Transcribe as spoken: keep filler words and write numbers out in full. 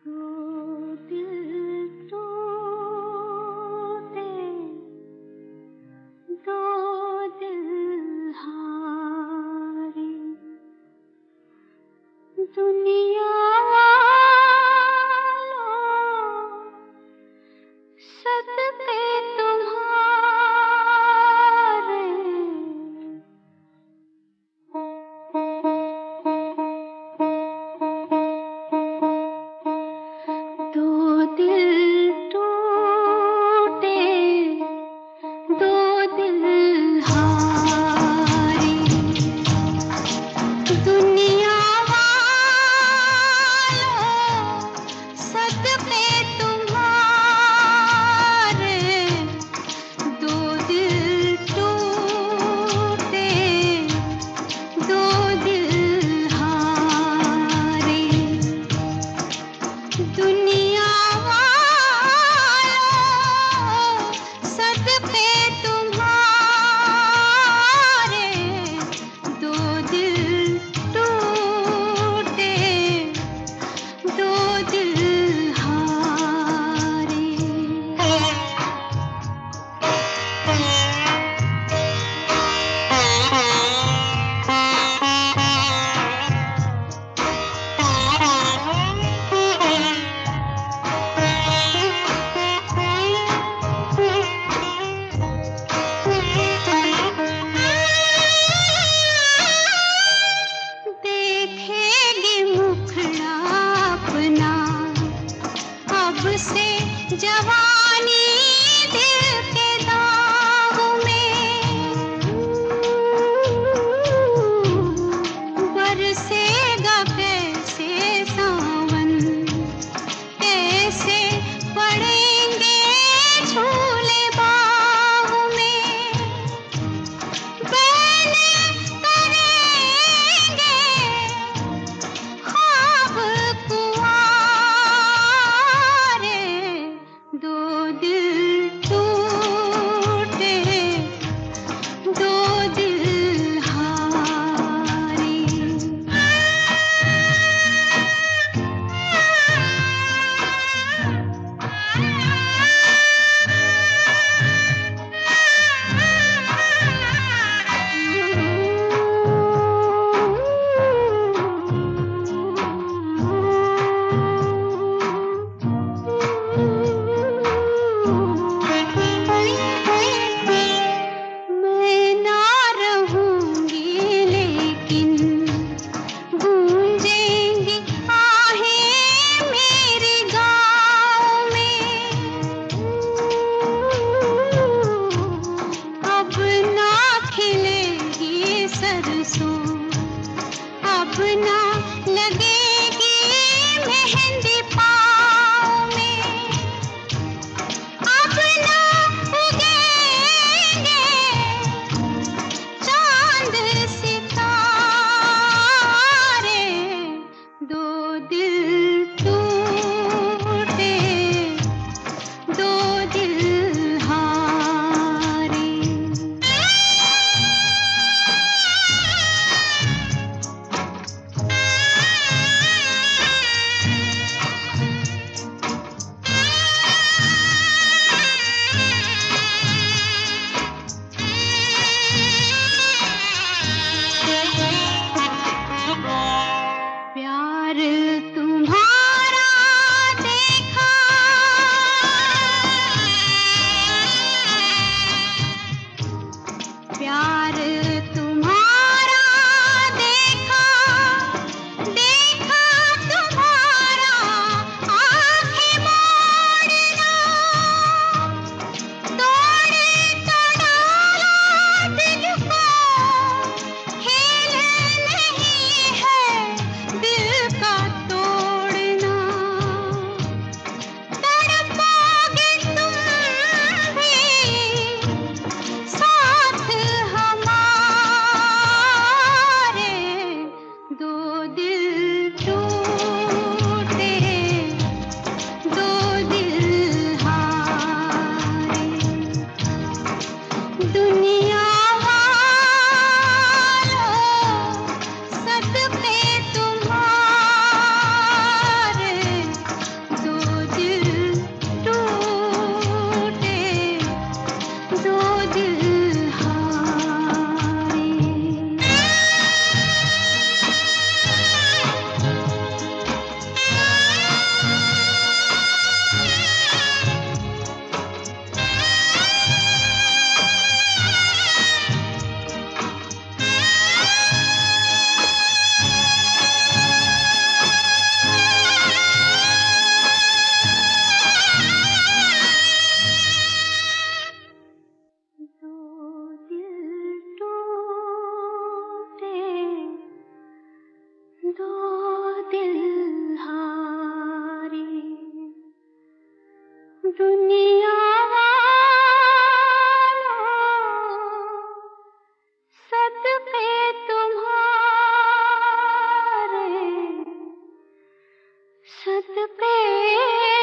दो दिल टूटे, दो दिल हारे, दुनिया वालों सदके तुम्हारे, दो दिल टूटे, दो दिल हारे, दुनिया वालों सदके तुम्हारे, दो दिल टूटे, दो दिल हारे, दुनिया वालों सदके तुम्हारे, दो दिल टूटे, दो दिल हारे। देखेगी मुखड़ा अपना अब से जवानी दिल के दाग में, बरसेगा कैसे सावन, कैसे पड़ेंगे झूले बाग में, बैले करेंगे ख्वाब कुंवारे, दो दिल टूटे, दो दिल हारे। मैं ना रहूंगी लेकिन गूंजेंगी आहें मेरे गाँव में, अब ना खिलेगी सरसों, अब ना लगेगी मेहंदी पाँव में, अब ना उगेंगे चांद सितारे, दो दिल टूटे, दो दिल हारे। प्यार तुम्हारा देखा, प्यार तुम्हारा देखा, देखा तुम्हारा आँखें मोड़ना, तोड़े तो डाला दिल को, खेल नहीं है दिल का तो दुनिया वालों, सदके तुम्हारे, सदके